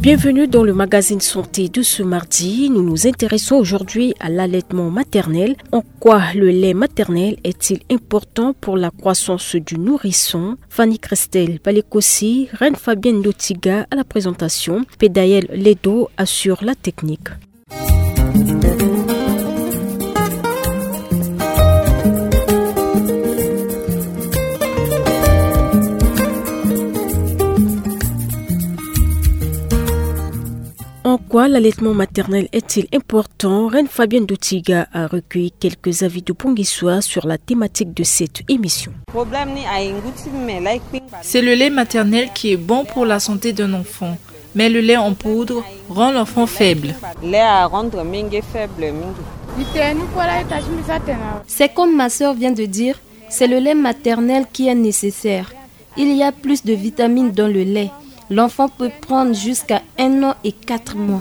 Bienvenue dans le magazine santé de ce mardi. Nous nous intéressons aujourd'hui à l'allaitement maternel. En quoi le lait maternel est-il important pour la croissance du nourrisson? Fanny Christelle Balekossi, Reine Fabienne Lotiga à la présentation. Pédaël Ledo assure la technique. En quoi l'allaitement maternel est-il important? Reine Fabienne Doutiga a recueilli quelques avis de Ponguissois sur la thématique de cette émission. C'est le lait maternel qui est bon pour la santé d'un enfant. Mais le lait en poudre rend l'enfant faible. C'est comme ma sœur vient de dire, c'est le lait maternel qui est nécessaire. Il y a plus de vitamines dans le lait. L'enfant peut prendre jusqu'à 1 an et 4 mois.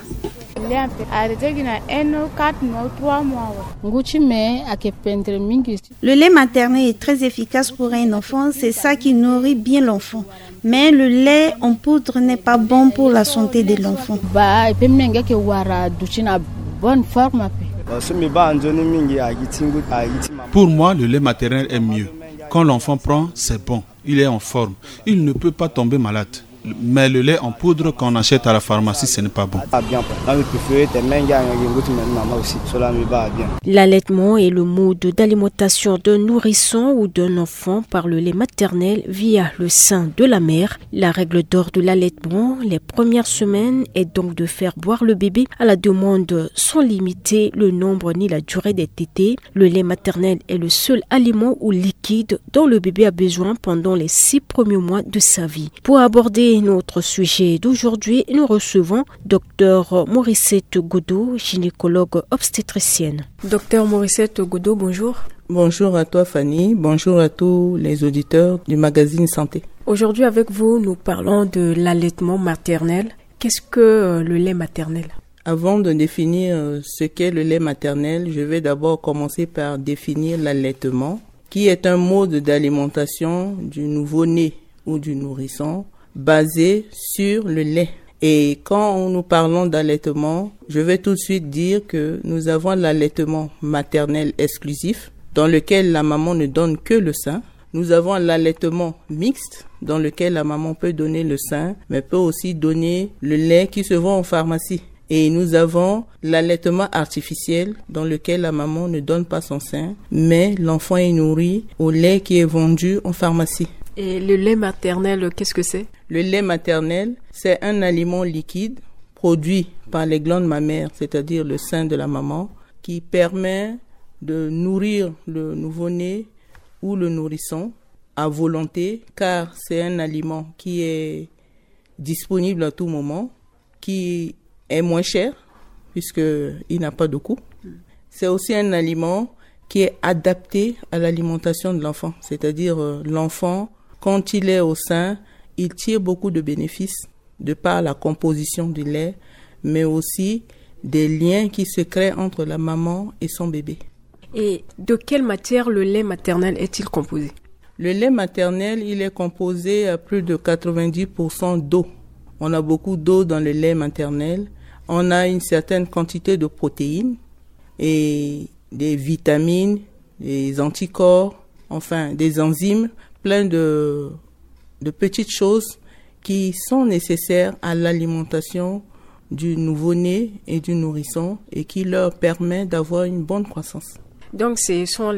Le lait maternel est très efficace pour un enfant, c'est ça qui nourrit bien l'enfant. Mais le lait en poudre n'est pas bon pour la santé de l'enfant. Pour moi, le lait maternel est mieux. Quand l'enfant prend, c'est bon. Il est en forme. Il ne peut pas tomber malade. Mais le lait en poudre qu'on achète à la pharmacie, ce n'est pas bon. L'allaitement est le mode d'alimentation d'un nourrisson ou d'un enfant par le lait maternel via le sein de la mère. La règle d'or de l'allaitement, les premières semaines, est donc de faire boire le bébé à la demande sans limiter le nombre ni la durée des tétées. Le lait maternel est le seul aliment ou liquide dont le bébé a besoin pendant les 6 premiers mois de sa vie. Pour aborder notre sujet d'aujourd'hui, nous recevons Dr Morissette Godot, gynécologue obstétricienne. Dr Morissette Godot, bonjour. Bonjour à toi Fanny, bonjour à tous les auditeurs du magazine Santé. Aujourd'hui avec vous, nous parlons de l'allaitement maternel. Qu'est-ce que le lait maternel? Avant de définir ce qu'est le lait maternel, je vais d'abord commencer par définir l'allaitement, qui est un mode d'alimentation du nouveau-né ou du nourrisson basé sur le lait. Et quand nous parlons d'allaitement, je vais tout de suite dire que nous avons l'allaitement maternel exclusif, dans lequel la maman ne donne que le sein. Nous avons l'allaitement mixte, dans lequel la maman peut donner le sein, mais peut aussi donner le lait qui se vend en pharmacie. Et nous avons l'allaitement artificiel, dans lequel la maman ne donne pas son sein, mais l'enfant est nourri au lait qui est vendu en pharmacie. Et le lait maternel, qu'est-ce que c'est? Le lait maternel, c'est un aliment liquide produit par les glandes mammaires, c'est-à-dire le sein de la maman, qui permet de nourrir le nouveau-né ou le nourrisson à volonté, car c'est un aliment qui est disponible à tout moment, qui est moins cher, puisqu'il n'a pas de coût. C'est aussi un aliment qui est adapté à l'alimentation de l'enfant, c'est-à-dire l'enfant, quand il est au sein, il tire beaucoup de bénéfices de par la composition du lait, mais aussi des liens qui se créent entre la maman et son bébé. Et de quelle matière le lait maternel est-il composé? Le lait maternel, il est composé à plus de 90% d'eau. On a beaucoup d'eau dans le lait maternel. On a une certaine quantité de protéines et des vitamines, des anticorps, enfin des enzymes, plein de petites choses qui sont nécessaires à l'alimentation du nouveau-né et du nourrisson et qui leur permet d'avoir une bonne croissance. Donc ce sont